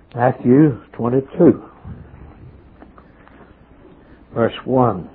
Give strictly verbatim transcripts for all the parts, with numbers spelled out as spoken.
Matthew twenty-two, verse one.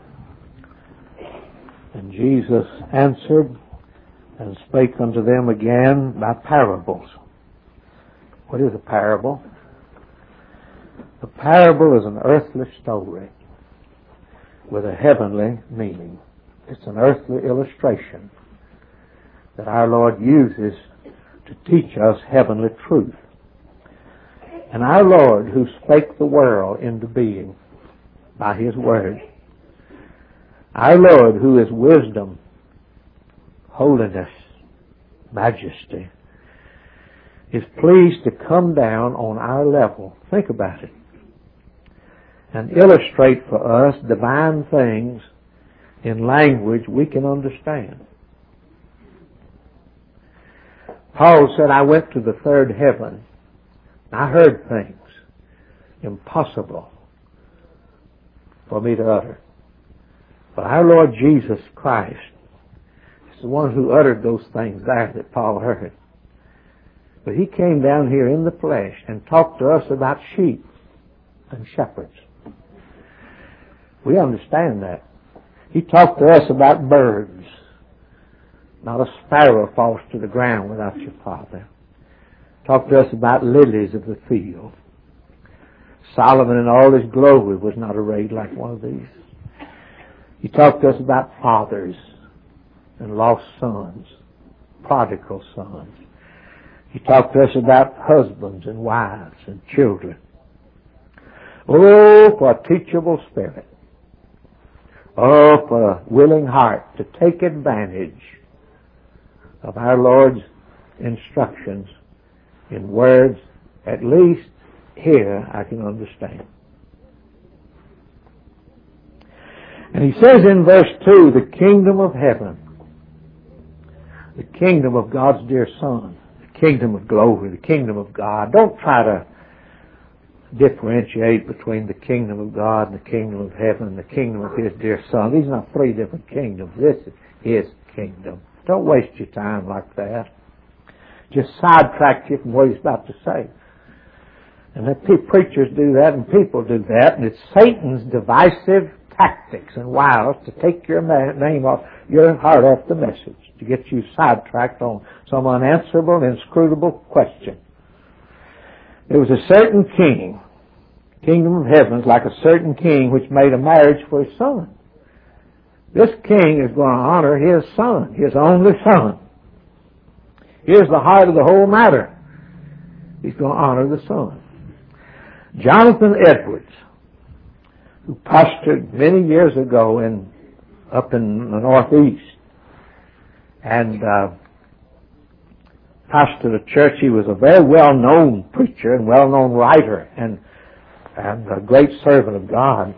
And Jesus answered and spake unto them again by parables. What is a parable? A parable is an earthly story with a heavenly meaning. It's an earthly illustration that our Lord uses to teach us heavenly truth. And our Lord, who spake the world into being by His Word, our Lord, who is wisdom, holiness, majesty, is pleased to come down on our level. Think about it. And illustrate for us divine things in language we can understand. Paul said, I went to the third heaven. I heard things impossible for me to utter. But our Lord Jesus Christ is the one who uttered those things there that Paul heard. But He came down here in the flesh and talked to us about sheep and shepherds. We understand that. He talked to us about birds. Not a sparrow falls to the ground without your Father. Talked to us about lilies of the field. Solomon in all his glory was not arrayed like one of these. He talked to us about fathers and lost sons, prodigal sons. He talked to us about husbands and wives and children. Oh, for a teachable spirit. Oh, for a willing heart to take advantage of our Lord's instructions in words, at least here I can understand. And he says in verse two, the kingdom of heaven, the kingdom of God's dear Son, the kingdom of glory, the kingdom of God. Don't try to differentiate between the kingdom of God and the kingdom of heaven and the kingdom of His dear Son. These are not three different kingdoms. This is His kingdom. Don't waste your time like that. Just sidetrack you from what He's about to say. And that preachers do that and people do that, and it's Satan's divisive tactics and wiles to take your name off, your heart off the message, to get you sidetracked on some unanswerable, inscrutable question. There was a certain king, kingdom of heaven is like a certain king which made a marriage for his son. This king is going to honor his son, his only son. Here's the heart of the whole matter. He's going to honor the son. Jonathan Edwards, who pastored many years ago in up in the Northeast, and uh, pastored a church. He was a very well-known preacher and well-known writer and and a great servant of God.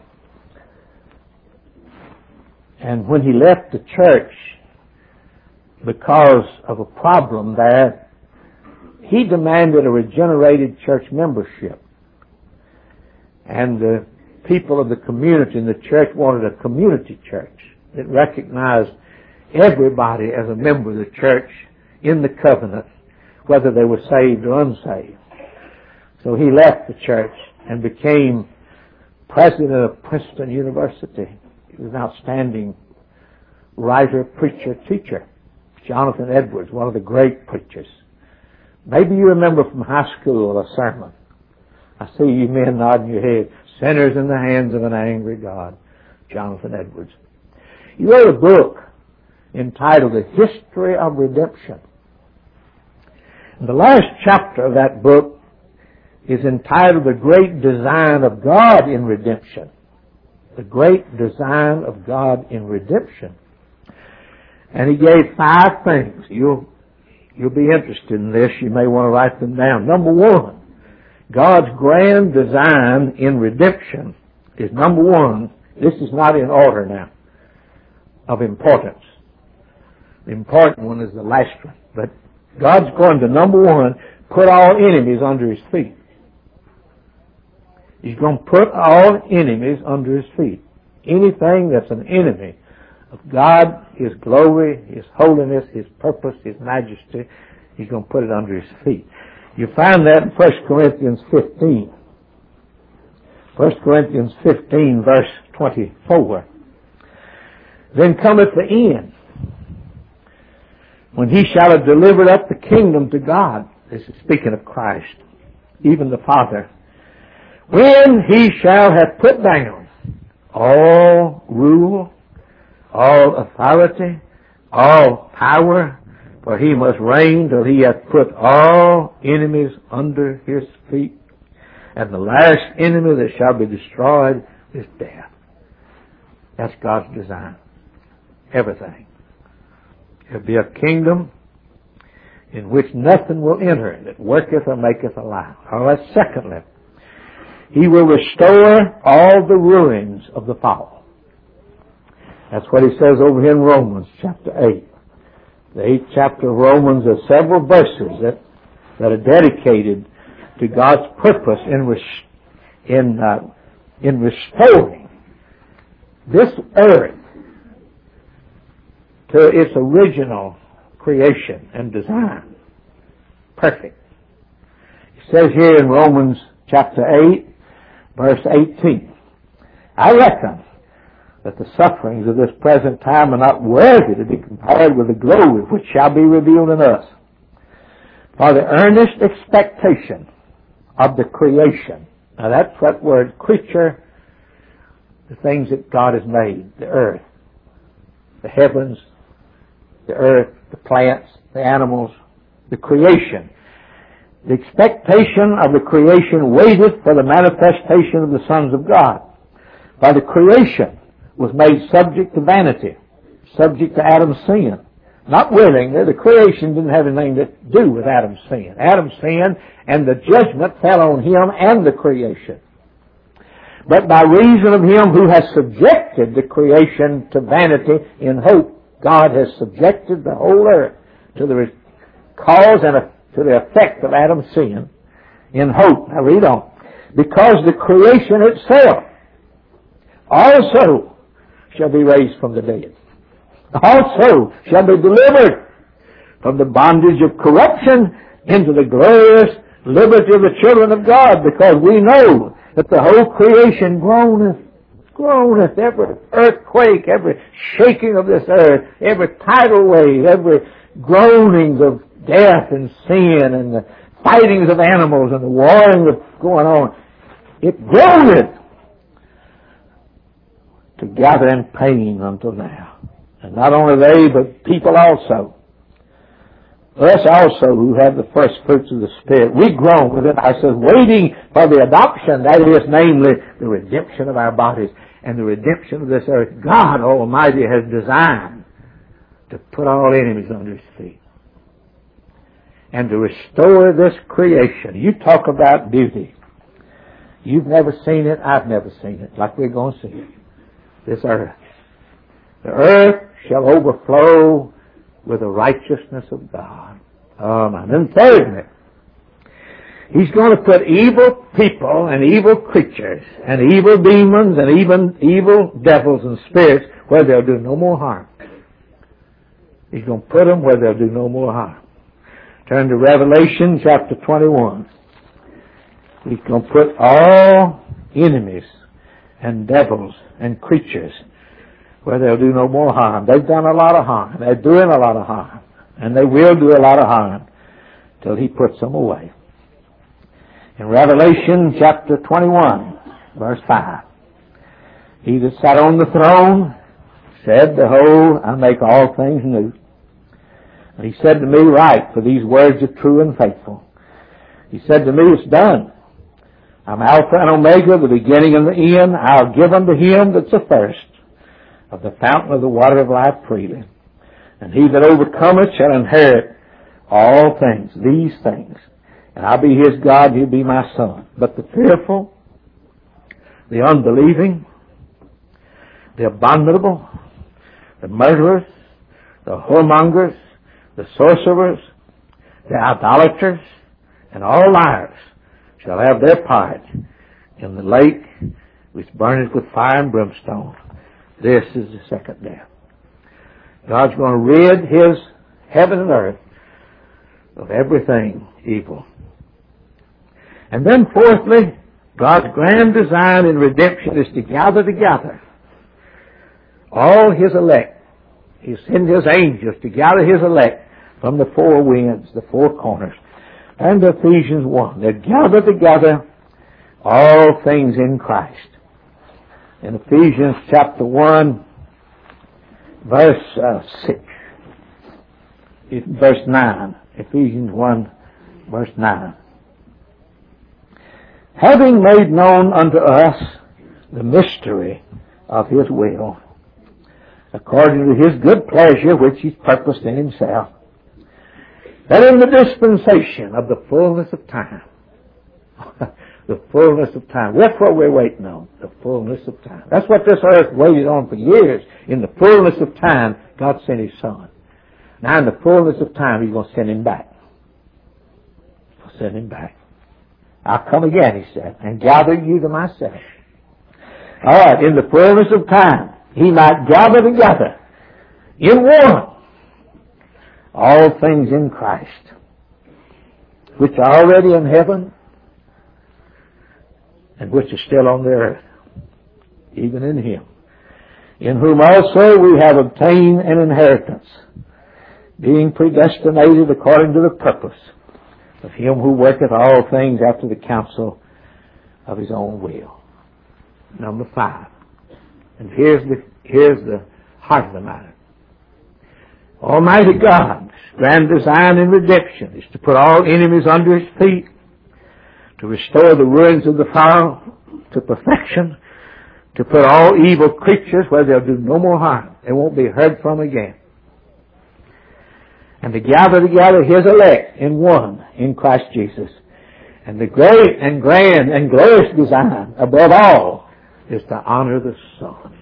And when he left the church because of a problem there, he demanded a regenerated church membership. And the people of the community in the church wanted a community church that recognized everybody as a member of the church in the covenant, whether they were saved or unsaved. So he left the church and became president of Princeton University. He was an outstanding writer, preacher, teacher. Jonathan Edwards, one of the great preachers. Maybe you remember from high school a sermon. I see you men nodding your head. Sinners in the hands of an angry God. Jonathan Edwards. He wrote a book entitled The History of Redemption. And the last chapter of that book is entitled The Great Design of God in Redemption. The Great Design of God in Redemption. And he gave five things. You'll, you'll be interested in this. You may want to write them down. Number one, God's grand design in redemption is number one. This is not in order now of importance. The important one is the last one. But God's going to, number one, put all enemies under His feet. He's going to put all enemies under His feet. Anything that's an enemy of God, His glory, His holiness, His purpose, His majesty, He's going to put it under His feet. You find that in First Corinthians fifteen. First Corinthians fifteen, verse twenty-four. Then cometh the end, when he shall have delivered up the kingdom to God. This is speaking of Christ, even the Father. When he shall have put down all rule, all authority, all power, for he must reign till he hath put all enemies under his feet. And the last enemy that shall be destroyed is death. That's God's design. Everything. It'll be a kingdom in which nothing will enter, that worketh or maketh alive. All right, secondly, he will restore all the ruins of the fall. That's what he says over here in Romans chapter eight. The eighth chapter of Romans, there are several verses that, that are dedicated to God's purpose in res, in uh, in restoring this earth to its original creation and design. Perfect. It says here in Romans chapter eight, verse eighteen, I reckon that the sufferings of this present time are not worthy to be compared with the glory which shall be revealed in us. For the earnest expectation of the creation. Now that's that word, creature, the things that God has made, the earth, the heavens, the earth, the plants, the animals, the creation. The expectation of the creation waiteth for the manifestation of the sons of God. For the creation was made subject to vanity, subject to Adam's sin. Not willingly, the creation didn't have anything to do with Adam's sin. Adam's sin and the judgment fell on him and the creation. But by reason of him who has subjected the creation to vanity in hope, God has subjected the whole earth to the cause and to the effect of Adam's sin in hope. Now read on. Because the creation itself also shall be raised from the dead. Also shall be delivered from the bondage of corruption into the glorious liberty of the children of God, because we know that the whole creation groaneth, groaneth, every earthquake, every shaking of this earth, every tidal wave, every groanings of death and sin and the fightings of animals and the warring that's going on, it groaneth together in pain until now. And not only they, but people also. Us also who have the first fruits of the Spirit. We groan within ourselves, waiting for the adoption, that is, namely, the redemption of our bodies and the redemption of this earth. God Almighty has designed to put all enemies under his feet and to restore this creation. You talk about beauty. You've never seen it. I've never seen it like we're going to see it. This earth. The earth shall overflow with the righteousness of God. Um, and then thirdly, he's going to put evil people and evil creatures and evil demons and even evil devils and spirits where they'll do no more harm. He's going to put them where they'll do no more harm. Turn to Revelation chapter twenty-one. He's going to put all enemies and devils and creatures where they'll do no more harm. They've done a lot of harm. They're doing a lot of harm. And they will do a lot of harm till he puts them away. In Revelation chapter twenty-one, verse five, he that sat on the throne said, Behold, I make all things new. And he said to me, Write, for these words are true and faithful. He said to me, It's done. I'm Alpha and Omega, the beginning and the end. I'll give unto him that's athirst of the fountain of the water of life freely. And he that overcometh shall inherit all things, these things. And I'll be his God, he'll be my son. But the fearful, the unbelieving, the abominable, the murderers, the whoremongers, the sorcerers, the idolaters, and all liars shall have their part in the lake which burneth with fire and brimstone. This is the second death. God's going to rid his heaven and earth of everything evil. And then fourthly, God's grand design in redemption is to gather together all His elect. He sends His angels to gather His elect from the four winds, the four corners. And Ephesians one, they gather together all things in Christ. In Ephesians chapter one, verse uh, six, verse nine, Ephesians one, verse nine. Having made known unto us the mystery of His will, according to His good pleasure which He's purposed in Himself, that in the dispensation of the fullness of time, the fullness of time, that's what we're waiting on, the fullness of time. That's what this earth waited on for years. In the fullness of time, God sent His Son. Now in the fullness of time, He's going to send Him back. He'll send Him back. I'll come again, He said, and gather you to myself. All right, in the fullness of time, He might gather together in one all things in Christ, which are already in heaven and which are still on the earth, even in Him, in whom also we have obtained an inheritance, being predestinated according to the purpose of Him who worketh all things after the counsel of His own will. Number five. And here's the, here's the heart of the matter. Almighty God's grand design in redemption is to put all enemies under His feet, to restore the ruins of the fall to perfection, to put all evil creatures where they'll do no more harm. They won't be heard from again. And to gather together His elect in one, in Christ Jesus. And the great and grand and glorious design, above all, is to honor the Son.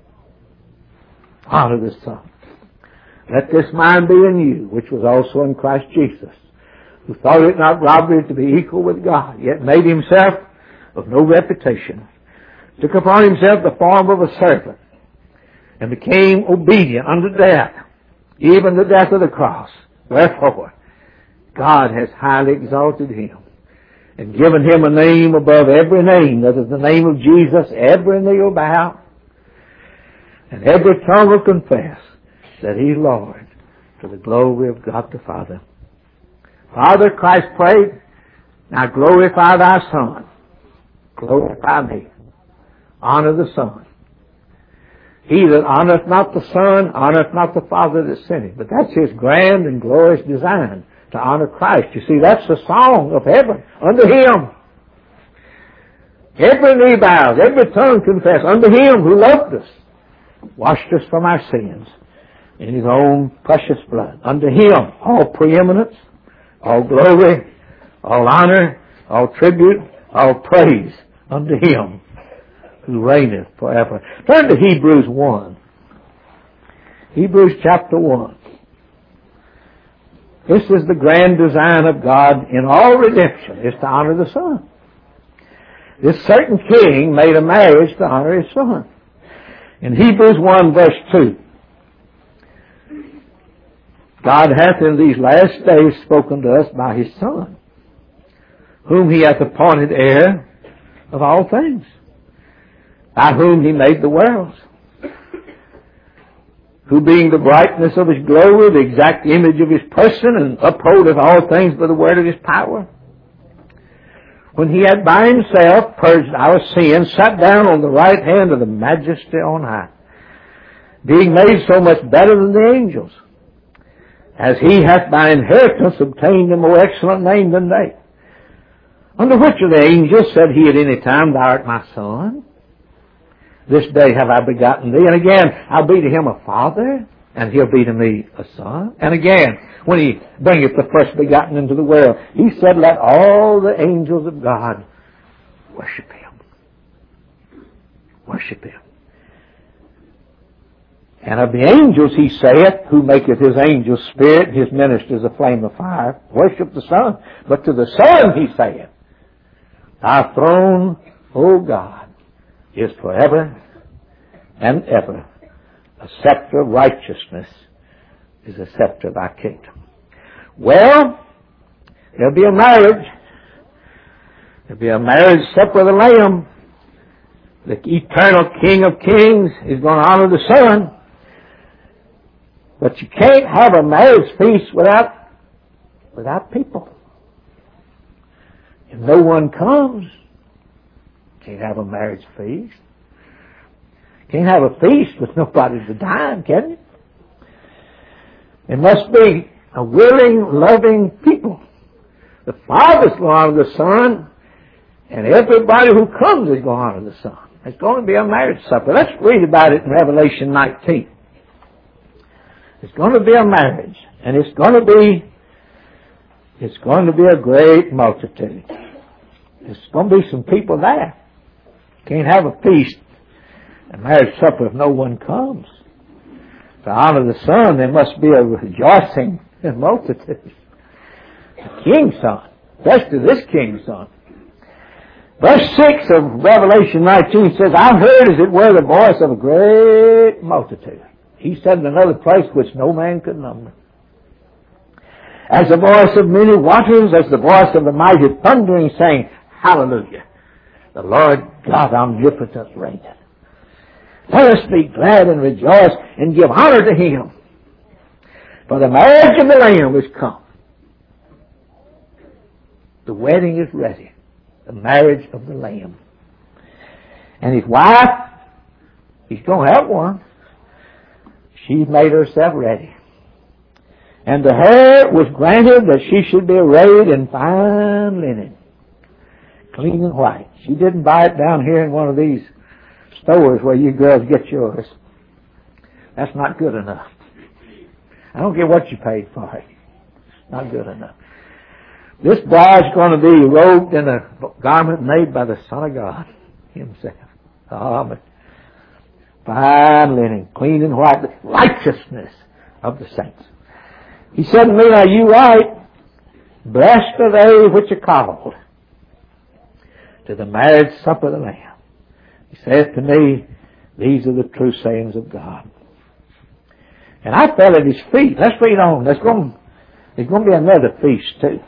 Honor the Son. Let this mind be in you, which was also in Christ Jesus, who thought it not robbery to be equal with God, yet made Himself of no reputation, took upon Himself the form of a servant, and became obedient unto death, even the death of the cross. Wherefore, God has highly exalted Him, and given Him a name above every name, that is the name of Jesus, every knee will bow, and every tongue will confess that He's Lord, to the glory of God the Father. Father, Christ prayed, now glorify Thy Son. Glorify Me. Honor the Son. He that honoreth not the Son, honoreth not the Father that sent Him. But that's His grand and glorious design, to honor Christ. You see, that's the song of heaven unto Him. Every knee bows, every tongue confess unto Him who loved us, washed us from our sins in His own precious blood. Unto Him all preeminence, all glory, all honor, all tribute, all praise unto Him who reigneth forever. Turn to Hebrews one. Hebrews chapter one. This is the grand design of God in all redemption, is to honor the Son. This certain king made a marriage to honor his Son. In Hebrews one verse two, God hath in these last days spoken to us by His Son, whom He hath appointed heir of all things, by whom He made the worlds, who being the brightness of His glory, the exact image of His person, and upholdeth all things by the word of His power, when He had by Himself purged our sins, sat down on the right hand of the Majesty on high, being made so much better than the angels, as He hath by inheritance obtained a more excellent name than they. Unto which of the angels said He at any time, Thou art my Son? This day have I begotten thee. And again, I'll be to him a father, and he'll be to me a son. And again, when He bringeth the first begotten into the world, He said, Let all the angels of God worship Him. Worship Him. And of the angels He saith, who maketh His angels spirit, His ministers a flame of fire, worship the Son. But to the Son He saith, Thy throne, O God, is forever and ever. A scepter of righteousness is a scepter of Thy kingdom. Well, there'll be a marriage There'll be a marriage supper of the Lamb. The eternal King of Kings is going to honor the Son. But you can't have a marriage feast without, without people. If no one comes, you can't have a marriage feast. You can't have a feast with nobody to dine, can you? It must be a willing, loving people. The Father's going to honor the Son, and everybody who comes is going to honor the Son. It's going to be a marriage supper. Let's read about it in Revelation nineteen. It's going to be a marriage, and it's going to be, it's going to be a great multitude. There's going to be some people there. Can't have a feast, a marriage supper if no one comes. To honor the Son, there must be a rejoicing in multitudes. The King's Son, especially this King's Son. Verse six of Revelation nineteen says, I heard as it were the voice of a great multitude. He said in another place which no man could number. As the voice of many waters, as the voice of the mighty thundering, saying, Hallelujah! The Lord God omnipotent reigneth. Let us be glad and rejoice and give honor to Him. For the marriage of the Lamb is come. The wedding is ready. The marriage of the Lamb. And His wife, He's going to have one. She's made herself ready. And to her was granted that she should be arrayed in fine linen, clean and white. She didn't buy it down here in one of these stores where you girls get yours. That's not good enough. I don't care what you paid for it. Not good enough. This bride's going to be robed in a garment made by the Son of God Himself. Oh, but fine linen, clean and white, the righteousness of the saints. He said to me, now you write, blessed are they which are called to the marriage supper of the Lamb. He said to me, these are the true sayings of God. And I fell at His feet. Let's read on. There's going, there's going to be another feast too.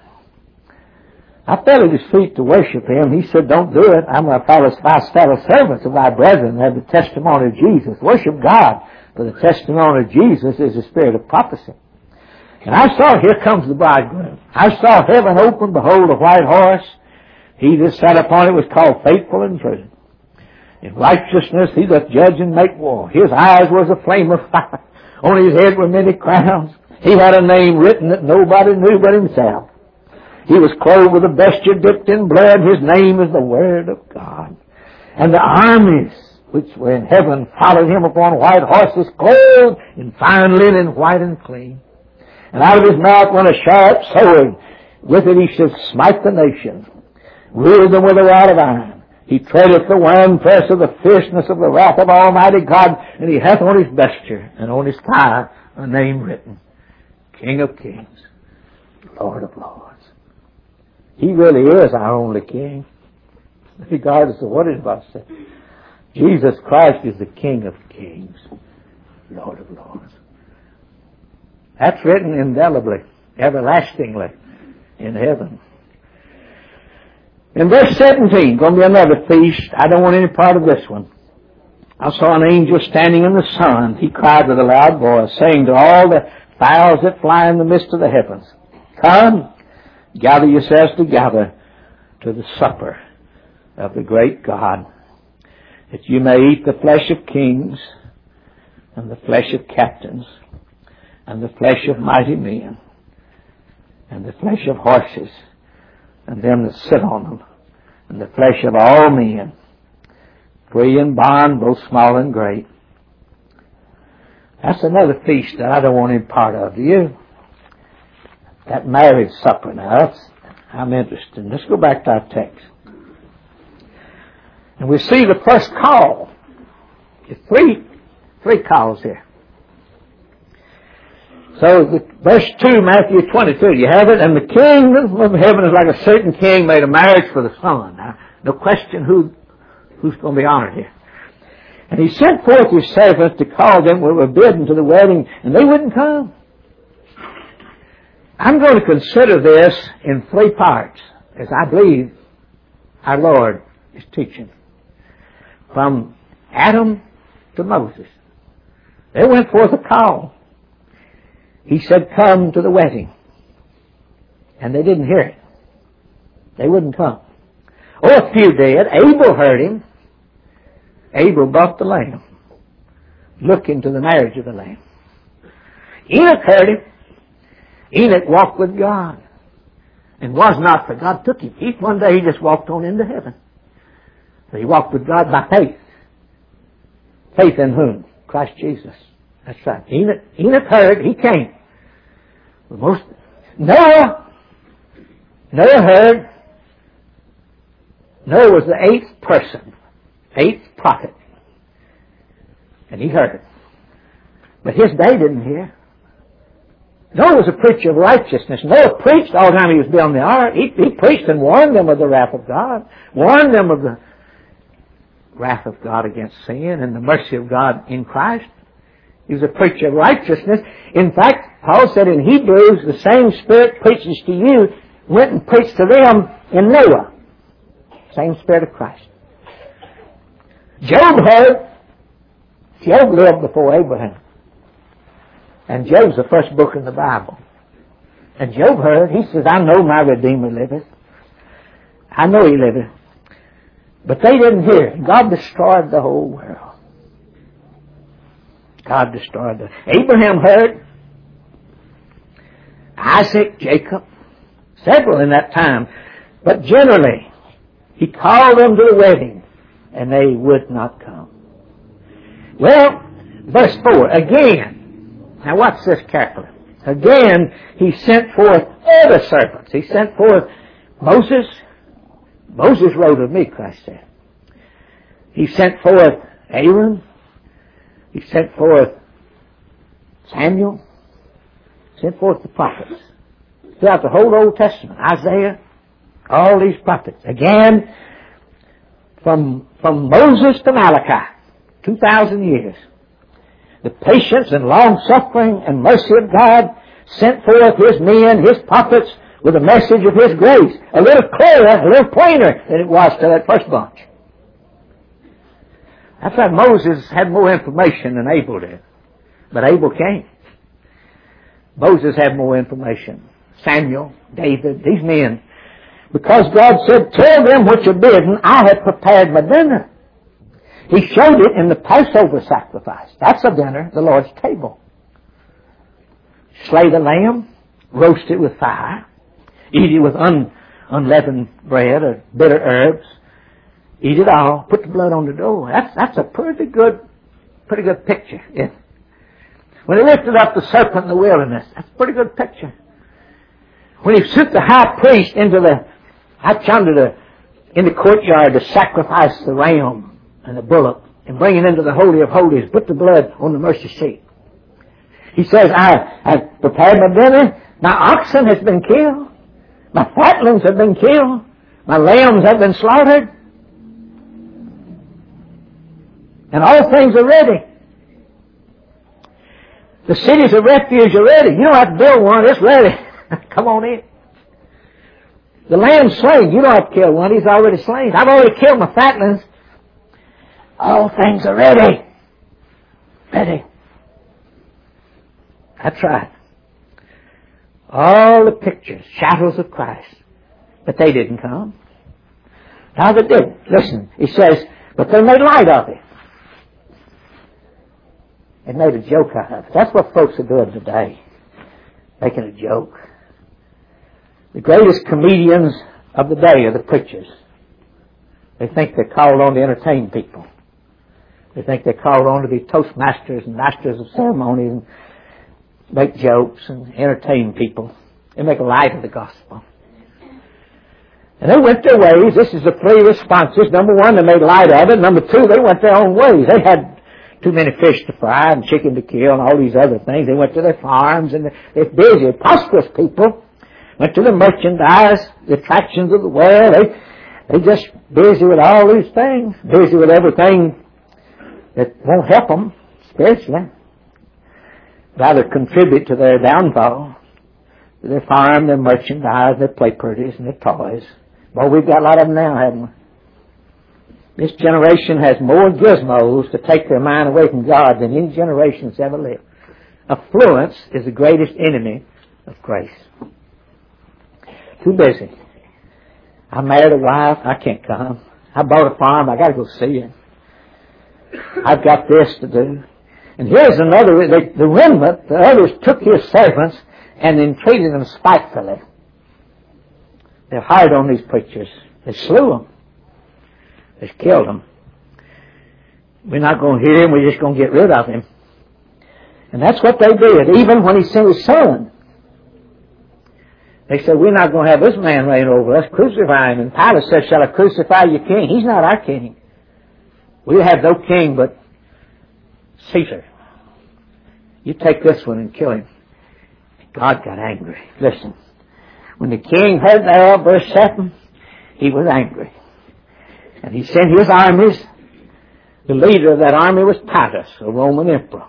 I fell at His feet to worship Him. He said, don't do it. I'm going to follow my fellow servants of thy brethren and have the testimony of Jesus. Worship God, for the testimony of Jesus is the spirit of prophecy. And I saw, here comes the bridegroom. I saw heaven open, behold, a white horse. He that sat upon it was called Faithful and True. In righteousness he doth judge and make war. His eyes was a flame of fire. On his head were many crowns. He had a name written that nobody knew but himself. He was clothed with a vesture dipped in blood. His name is the Word of God. And the armies which were in heaven followed Him upon white horses, clothed in fine linen, white and clean. And out of His mouth went a sharp sword. With it He should smite the nations, rule them with a rod of iron. He treadeth the winepress of the fierceness of the wrath of Almighty God, and He hath on His vesture and on His thigh a name written, King of Kings, Lord of Lords. He really is our only King, regardless of what anybody says. Jesus Christ is the King of Kings, Lord of Lords. That's written indelibly, everlastingly in heaven. In verse seventeen, going to be another feast. I don't want any part of this one. I saw an angel standing in the sun. He cried with a loud voice, saying to all the fowls that fly in the midst of the heavens, come, gather yourselves together to the supper of the great God, that you may eat the flesh of kings, and the flesh of captains, and the flesh of mighty men, and the flesh of horses, and them that sit on them, and the flesh of all men, free and bond, both small and great. That's another feast that I don't want any part of. Do you? That marriage supper now, that's, I'm interested. Let's go back to our text. And we see the first call. There's three, three calls here. So, the, verse two, Matthew twenty-two, you have it? And the kingdom of heaven is like a certain king made a marriage for the son. Now, no question who, who's going to be honored here. And he sent forth his servants to call them who were bidden to the wedding, and they wouldn't come. I'm going to consider this in three parts, as I believe our Lord is teaching. From Adam to Moses. There went forth a call. He said, come to the wedding. And they didn't hear it. They wouldn't come. Oh, a few did. Abel heard him. Abel brought the lamb, looking to the marriage of the lamb. Enoch heard him. Enoch walked with God and was not, for God took him. He, one day he just walked on into heaven. So he walked with God by faith. Faith in whom? Christ Jesus. That's right. Enoch, Enoch heard, he came. The most, Noah, Noah heard. Noah was the eighth person, eighth prophet. And he heard it. But his day didn't hear. Noah was a preacher of righteousness. Noah preached all the time he was building the ark. He, he preached and warned them of the wrath of God. Warned them of the wrath of God against sin and the mercy of God in Christ. He was a preacher of righteousness. In fact, Paul said in Hebrews, the same Spirit preaches to you, went and preached to them in Noah. Same Spirit of Christ. Job heard. Job lived before Abraham. And Job's the first book in the Bible. And Job heard. He says, I know my Redeemer liveth. I know he liveth. But they didn't hear. God destroyed the whole world. God destroyed the... Abraham heard. Isaac, Jacob. Several in that time. But generally, he called them to the wedding, and they would not come. Well, verse four, again. Now watch this carefully. Again, he sent forth other servants. He sent forth Moses. Moses rode with me, Christ said. He sent forth Aaron. He sent forth Samuel. He sent forth the prophets. Throughout the whole Old Testament, Isaiah, all these prophets. Again, from, from Moses to Malachi, two thousand years. The patience and long-suffering and mercy of God sent forth His men, His prophets, with a message of His grace. A little clearer, a little plainer than it was to that first bunch. That's why Moses had more information than Abel did. But Abel came. Moses had more information. Samuel, David, these men. Because God said, tell them what you're bidden, I have prepared my dinner. He showed it in the Passover sacrifice. That's a dinner, the Lord's table. Slay the lamb, roast it with fire, eat it with un, unleavened bread or bitter herbs. Eat it all, put the blood on the door. That's, that's a pretty good, pretty good picture. Yeah. When He lifted up the serpent in the wilderness, that's a pretty good picture. When He sent the high priest into the, out yonder the, in the courtyard to sacrifice the ram and the bullock and bring it into the Holy of Holies, put the blood on the mercy seat. He says, I, I've prepared my dinner. My oxen has been killed. My fatlings have been killed. My lambs have been slaughtered. And all things are ready. The cities of refuge are ready. You don't have to build one. It's ready. Come on in. The lamb's slain. You don't have to kill one. He's already slain. I've already killed my fatlings. All things are ready. Ready. That's right. All the pictures, shadows of Christ. But they didn't come. Now they did. Listen, he says, but they made light of it. They made a joke out of it. That's what folks are doing today. Making a joke. The greatest comedians of the day are the preachers. They think they're called on to entertain people. They think they're called on to be toastmasters and masters of ceremonies and make jokes and entertain people. They make light of the gospel. And they went their ways. This is the three responses. Number one, they made light of it. Number two, they went their own ways. They had too many fish to fry and chicken to kill and all these other things. They went to their farms and they're busy, prosperous people. Went to the merchandise, the attractions of the world. They, they just busy with all these things. Busy with everything that won't help them spiritually. Rather contribute to their downfall. Their farm, their merchandise, their play parties, and their toys. Well, we've got a lot of them now, haven't we? This generation has more gizmos to take their mind away from God than any generation that's ever lived. Affluence is the greatest enemy of grace. Too busy. I married a wife. I can't come. I bought a farm. I got to go see it. I've got this to do. And here's another. The, the remnant, the others took his servants and then treated them spitefully. They're hard on these preachers. They slew them. They killed them. We're not going to hear him. We're just going to get rid of him. And that's what they did. Even when he sent his son, they said, we're not going to have this man reign over us. Crucify him. And Pilate said, shall I crucify your king? He's not our king. We have no king but Caesar. You take this one and kill him. God got angry. Listen. When the king heard that, verse seven, he was angry. And he sent his armies. The leader of that army was Titus, a Roman emperor.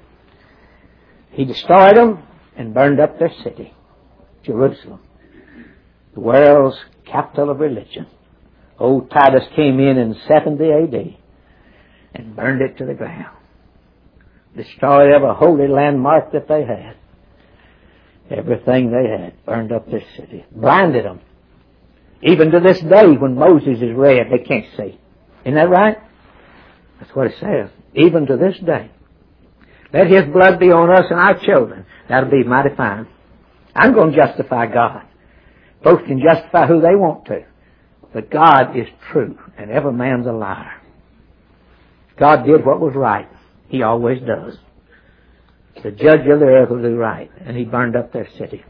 He destroyed them and burned up their city, Jerusalem, the world's capital of religion. Old Titus came in in seventy A D and burned it to the ground. Destroyed every holy landmark that they had. Everything they had. Burned up their city. Blinded them. Even to this day, when Moses is read, they can't see. Isn't that right? That's what it says. Even to this day. Let his blood be on us and our children. That'll be mighty fine. I'm going to justify God. Folks can justify who they want to. But God is true, and every man's a liar. God did what was right. He always does. The judge of the earth will do right. And he burned up their city.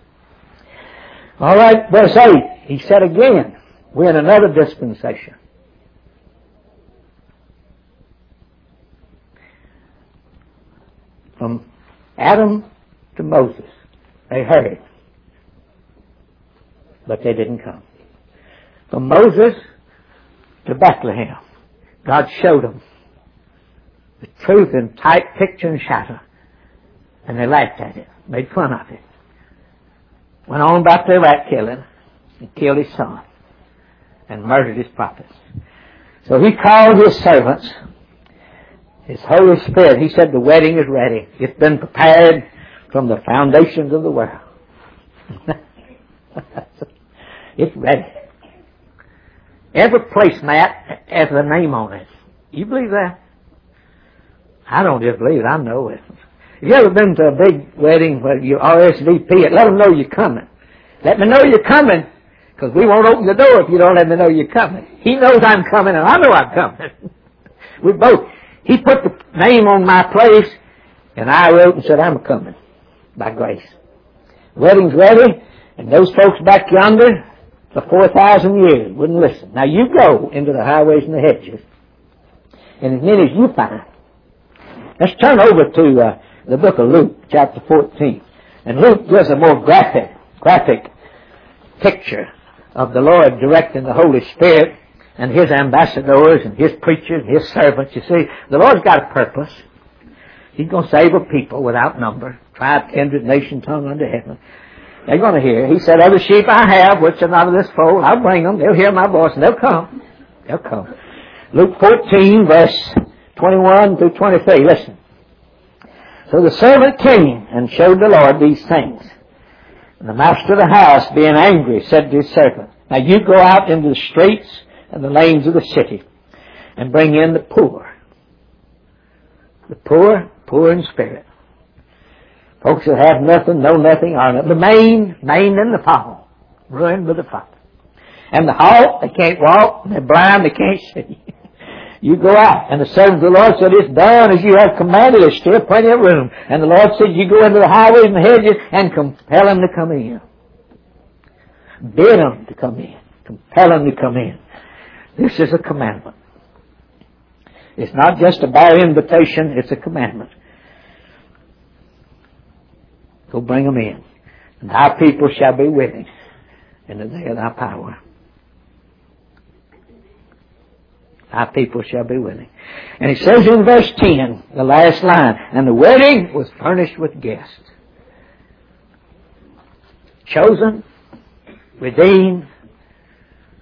All right, verse eight. He said again, we're in another dispensation. From Adam to Moses, they heard, but they didn't come. From Moses to Bethlehem, God showed them the truth in type, picture, and shadow, and they laughed at it, made fun of it. Went on about their rat killing and killed his son and murdered his prophets. So he called his servants, his Holy Spirit. He said the wedding is ready. It's been prepared from the foundations of the world. It's ready. Every placemat has a name on it. You believe that? I don't just believe it. I know it. Have you ever been to a big wedding where you R S V P it? Let them know you're coming. Let me know you're coming, because we won't open the door if you don't let me know you're coming. He knows I'm coming, and I know I'm coming. We both. He put the name on my place, and I wrote and said, I'm coming by grace. Wedding's ready, and those folks back yonder for four thousand years wouldn't listen. Now you go into the highways and the hedges, and as many as you find. Let's turn over to uh, the book of Luke, chapter fourteen. And Luke gives a more graphic, graphic picture of the Lord directing the Holy Spirit and His ambassadors and His preachers and His servants. You see, the Lord's got a purpose. He's going to save a people without number, tribe, kindred, nation, tongue under heaven. They're going to hear. He said, other sheep I have, which are not of this fold, I'll bring them. They'll hear my voice, and they'll come. They'll come. Luke fourteen, verse twenty-one through twenty-three. Listen. So the servant came and showed the Lord these things. And the master of the house, being angry, said to his servant, now you go out into the streets and the lanes of the city and bring in the poor. The poor, poor in spirit. Folks that have nothing, know nothing, are not. The main, main in the fall. Ruined with the fall. And the halt, they can't walk. They're blind, they can't see. You go out. And the servant of the Lord said, it's done as you have commanded. There's still plenty of room. And the Lord said, you go into the highways and the hedges and compel them to come in. Bid them to come in. Compel them to come in. This is a commandment. It's not just a bare invitation, it's a commandment. Go bring them in. And thy people shall be willing in the day of thy power. Thy people shall be willing. And it says in verse ten, the last line, and the wedding was furnished with guests. Chosen, redeemed,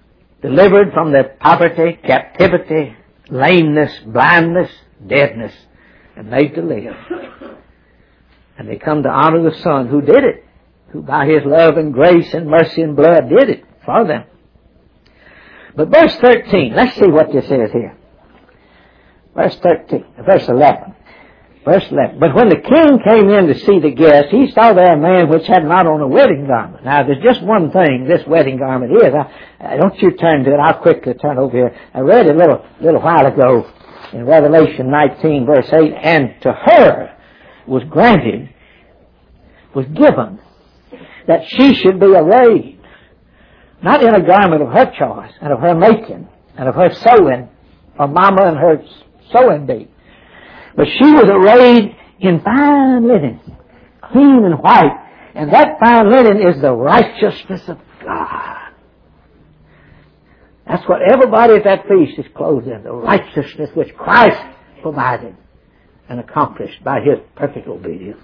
delivered from their poverty, captivity, lameness, blindness, deadness, and made to live. And they come to honor the Son who did it, who by His love and grace and mercy and blood did it for them. But verse thirteen, let's see what this is here. Verse thirteen, verse eleven. Verse eleven. But when the king came in to see the guest, he saw there a man which had not on a wedding garment. Now, there's just one thing this wedding garment is. I, I, don't you turn to it. I'll quickly turn over here. I read it a little, little while ago in Revelation nineteen, verse eight. And to her was granted, was given, that she should be arrayed, not in a garment of her choice and of her making and of her sewing, or mama and her sewing bee. But she was arrayed in fine linen, clean and white. And that fine linen is the righteousness of God. That's what everybody at that feast is clothed in, the righteousness which Christ provided and accomplished by His perfect obedience.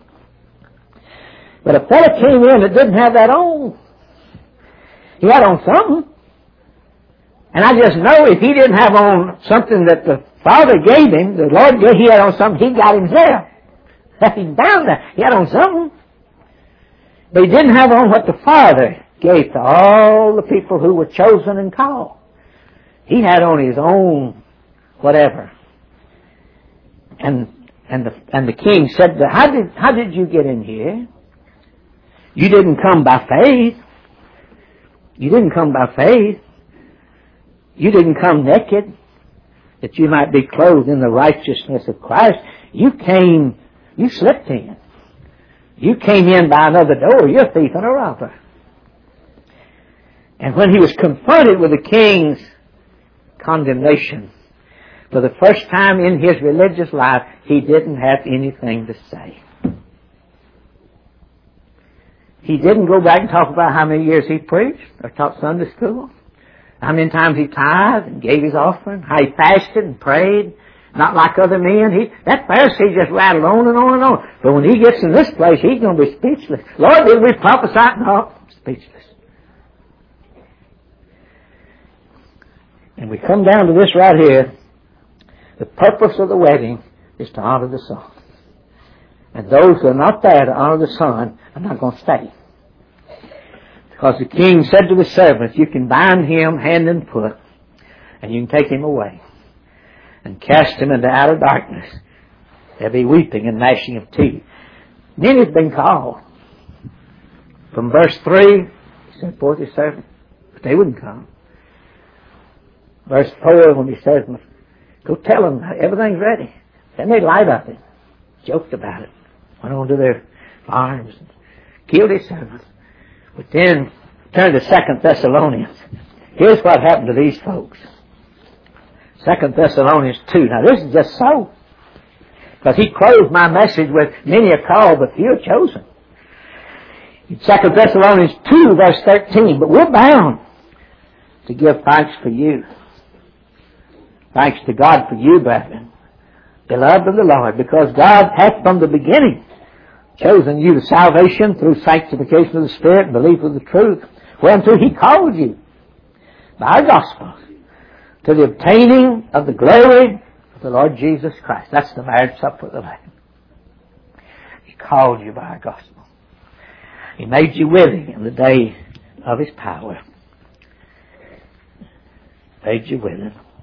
But a fellow came in that didn't have that on. He had on something. And I just know if he didn't have on something that the Father gave him, the Lord gave, he had on something, he got himself. He's down there. He had on something. But he didn't have on what the Father gave to all the people who were chosen and called. He had on his own whatever. And and the and the king said, How did how did you get in here? You didn't come by faith. You didn't come by faith. You didn't come naked, that you might be clothed in the righteousness of Christ. You came, you slipped in. You came in by another door. You're a thief and a robber. And when he was confronted with the king's condemnation, for the first time in his religious life, he didn't have anything to say. He didn't go back and talk about how many years he preached or taught Sunday school. How many times he tithed and gave his offering, how he fasted and prayed, not like other men. He, that Pharisee just rattled on and on and on. But when he gets in this place, he's going to be speechless. Lord, did we prophesy? No, speechless. And we come down to this right here. The purpose of the wedding is to honor the Son. And those who are not there to honor the Son are not going to stay. Because the king said to the servants, you can bind him hand and foot, and you can take him away and cast him into outer darkness. There'll be weeping and gnashing of teeth. Many have been called. From verse three, he sent forth his servants, but they wouldn't come. Verse four, when he says, go tell them everything's ready. Then they lied up it, joked about it, went on to their farms, and killed his servants. But then, turn to Second Thessalonians. Here's what happened to these folks. Second Thessalonians two. Now this is just so. Because he closed my message with, many are called, but few are chosen. In Second Thessalonians two, verse thirteen. But we're bound to give thanks for you. Thanks to God for you, brethren, beloved of the Lord, because God hath from the beginning chosen you to salvation through sanctification of the Spirit and belief of the truth, whereunto He called you by our gospel to the obtaining of the glory of the Lord Jesus Christ. That's the marriage supper of the Lamb. He called you by our gospel. He made you willing in the day of His power. Made you willing.